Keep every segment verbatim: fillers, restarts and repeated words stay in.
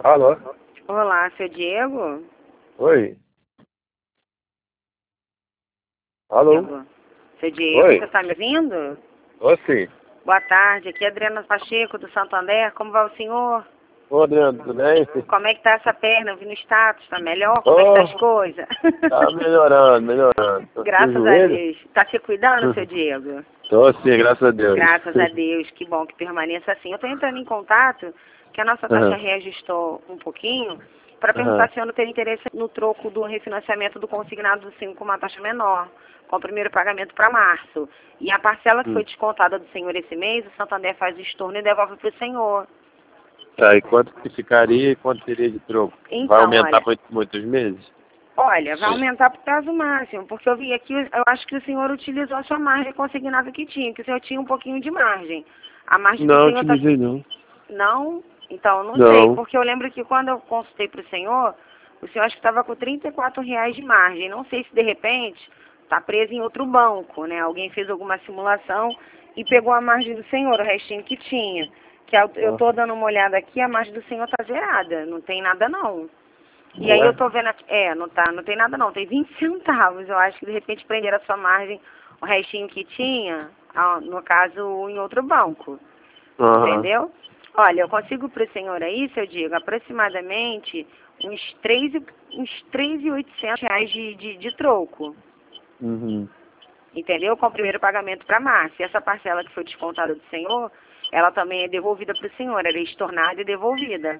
Alô? Olá, seu Diego? Oi? Alô? Diego. Seu Diego, Oi? você está me ouvindo? Ô, sim. Boa tarde, aqui é Adriana Pacheco, do Santander. Como vai o senhor? Ô, Adriano, tudo bem? Como é que tá essa perna? Eu vi no status, tá melhor? Como é que tá Ô, as coisas? tá melhorando, melhorando. Tô sem Graças a joelho? Deus. Tá se cuidando, seu Diego? Tô sim, graças a Deus. Graças a Deus, que bom que permaneça assim. Eu tô entrando em contato, que a nossa taxa Aham, reajustou um pouquinho, para aham. perguntar se eu não teria interesse no troco do refinanciamento do consignado do cinco com uma taxa menor, com o primeiro pagamento para março. E a parcela que foi Hum. descontada do senhor esse mês, o Santander faz o estorno e devolve para o senhor. Tá, e quanto que ficaria e quanto teria de troco? Vai Então, aumentar olha, por muitos meses? olha, vai aumentar para o prazo máximo, porque eu vi aqui, eu acho que o senhor utilizou a sua margem consignada que tinha, que o senhor tinha um pouquinho de margem. A margem do Não, senhor está. utilizei não. Não? Então, não sei, Não. porque eu lembro que quando eu consultei para o senhor, o senhor acho que estava com trinta e quatro reais de margem. Não sei se de repente está preso em outro banco, né? Alguém fez alguma simulação e pegou a margem do senhor, o restinho que tinha. Que eu estou Ah, dando uma olhada aqui, a margem do senhor está zerada, não tem nada não. E aí não eu é? tô vendo aqui, é, não tá, não tem nada não, tem vinte centavos. Eu acho que de repente prenderam a sua margem, o restinho que tinha, ah, no caso, em outro banco. Aham. Entendeu? Olha, eu consigo para o senhor aí, seu Diego, aproximadamente uns três uns três mil e oitocentos reais de, de, de troco. Uhum. Entendeu? Com o primeiro pagamento para março. E essa parcela que foi descontada do senhor, ela também é devolvida para o senhor, ela é estornada e devolvida.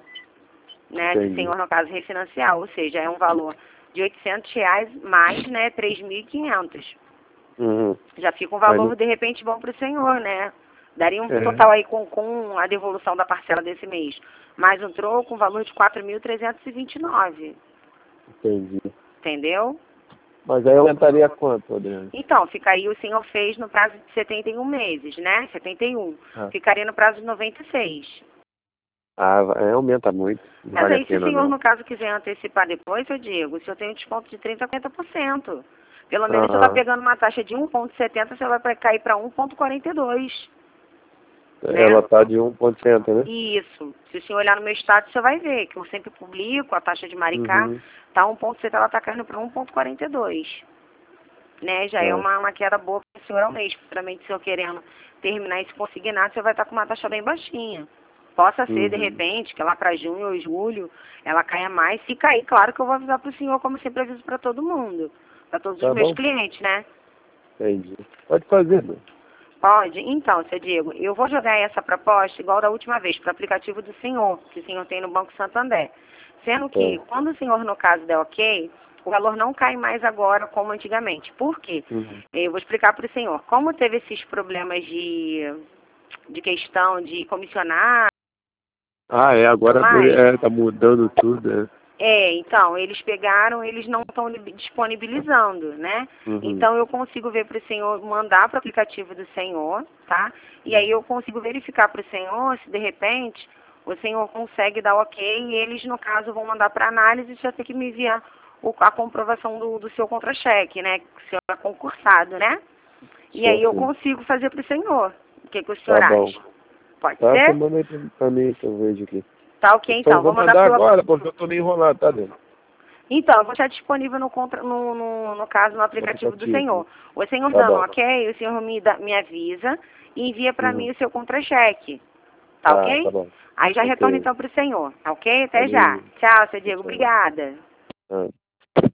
Né? Se o Entendi. senhor, no caso, refinanciar. Ou seja, é um valor de oitocentos reais mais, né, três mil e quinhentos. Uhum. Já fica um Mas valor, não... de repente, bom para o senhor, né? Daria um É, total aí com, com a devolução da parcela desse mês. Mais um troco, um valor de quatro mil trezentos e vinte e nove. entendi. Entendeu? Mas aí aumentaria quanto, Adriano? Então, ficaria, o senhor fez no prazo de setenta e um meses, né? setenta e um. Ah, Ficaria no prazo de noventa e seis. ah vai- é, aumenta muito. Não Mas vale a aí, se o pena, senhor, não. no caso, quiser antecipar depois, eu digo, o senhor tem um desconto de trinta a quarenta por cento. Pelo menos, se eu está Aham. pegando uma taxa de um vírgula setenta, você vai pra- cair para um vírgula quarenta e dois, né? Ela tá de um por cento, né? Isso. Se o senhor olhar no meu status, você vai ver que eu sempre publico a taxa de Maricá, Uhum. tá um vírgula setenta, ela está caindo para um vírgula quarenta e dois. Né? Já é Tá. uma, uma queda boa para o senhor ao mês. Futuramente, se o senhor querendo terminar esse consignado, você vai estar com uma taxa bem baixinha. Possa ser, de Uhum. repente, que lá para junho ou julho ela caia mais. Se cair, claro que eu vou avisar para o senhor, como eu sempre aviso para todo mundo. Para todos os Tá meus bom? clientes, né? Entendi. Pode fazer, né? Pode? Então, seu Diego, eu vou jogar essa proposta igual da última vez, para o aplicativo do senhor, que o senhor tem no Banco Santander. Sendo que, Tá. quando o senhor, no caso, der ok, o valor não cai mais agora como antigamente. Por quê? Uhum. Eu vou explicar para o senhor. Como teve esses problemas de, de questão de comissionar Ah, é, e tudo agora mais, é, tá mudando tudo, é. é, então, eles pegaram, eles não estão disponibilizando, né? Uhum. Então, eu consigo ver para o senhor, mandar para o aplicativo do senhor, tá? E aí eu consigo verificar para o senhor se, de repente, o senhor consegue dar ok e eles, no caso, vão mandar para análise e já tem que me enviar o, a comprovação do, do seu contra-cheque, né? Que o senhor é concursado, né? E Só aí eu assim. consigo fazer para o senhor. O que, que o Tá senhor bom. acha? Pode Tá, você ser? manda aí pra, pra mim que eu vejo aqui. Tá ok, Então, então. vou Vou mandar mandar pelo agora, porque eu tô meio enrolado, tá, Dani? Então, eu vou estar disponível no, contra, no, no, no caso, no No aplicativo do aplicativo, né? senhor. O senhor Tá dando bom. ok, o senhor me, dá, me avisa e envia para Uhum. mim o seu contra-cheque. Tá Tá, tá ok? bom. Aí já retorno Ok. então para o senhor. Tá ok? Até já. Valeu. Tchau, seu Tchau, Diego. tchau. Obrigada. Ah.